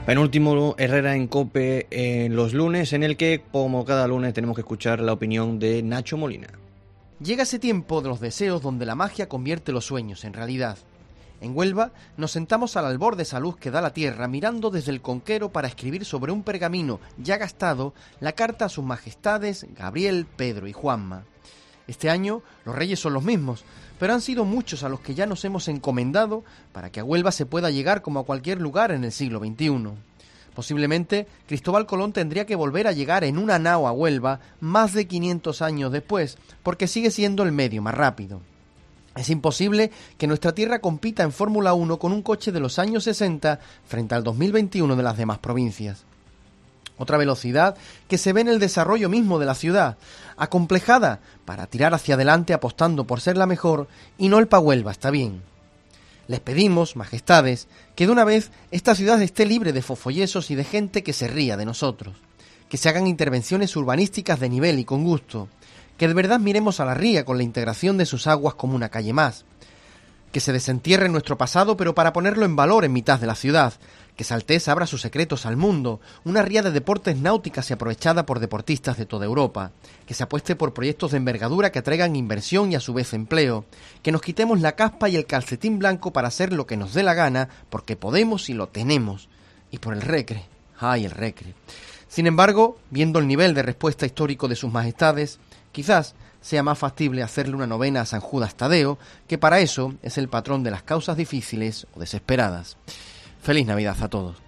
Penúltimo Herrera en COPE en los lunes, en el que, como cada lunes, tenemos que escuchar la opinión de Nacho Molina. Llega ese tiempo de los deseos donde la magia convierte los sueños en realidad. En Huelva nos sentamos al albor de esa luz que da la tierra, mirando desde el conquero para escribir sobre un pergamino ya gastado la carta a sus majestades Gabriel, Pedro y Juanma. Este año los reyes son los mismos, pero han sido muchos a los que ya nos hemos encomendado para que a Huelva se pueda llegar como a cualquier lugar en el siglo XXI. Posiblemente Cristóbal Colón tendría que volver a llegar en una nao a Huelva más de 500 años después, porque sigue siendo el medio más rápido. Es imposible que nuestra tierra compita en Fórmula 1 con un coche de los años 60 frente al 2021 de las demás provincias. Otra velocidad que se ve en el desarrollo mismo de la ciudad, acomplejada para tirar hacia adelante apostando por ser la mejor, y no el pa' Huelva está bien. Les pedimos, majestades, que de una vez esta ciudad esté libre de fofollesos y de gente que se ría de nosotros, que se hagan intervenciones urbanísticas de nivel y con gusto, que de verdad miremos a la ría con la integración de sus aguas como una calle más, que se desentierre nuestro pasado pero para ponerlo en valor en mitad de la ciudad, que Saltés abra sus secretos al mundo, una ría de deportes náuticas y aprovechada por deportistas de toda Europa, que se apueste por proyectos de envergadura que atraigan inversión y a su vez empleo, que nos quitemos la caspa y el calcetín blanco para hacer lo que nos dé la gana, porque podemos y lo tenemos, y por el Recre, ¡ay, el Recre! Sin embargo, viendo el nivel de respuesta histórico de sus majestades, quizás sea más factible hacerle una novena a San Judas Tadeo, que para eso es el patrón de las causas difíciles o desesperadas. ¡Feliz Navidad a todos!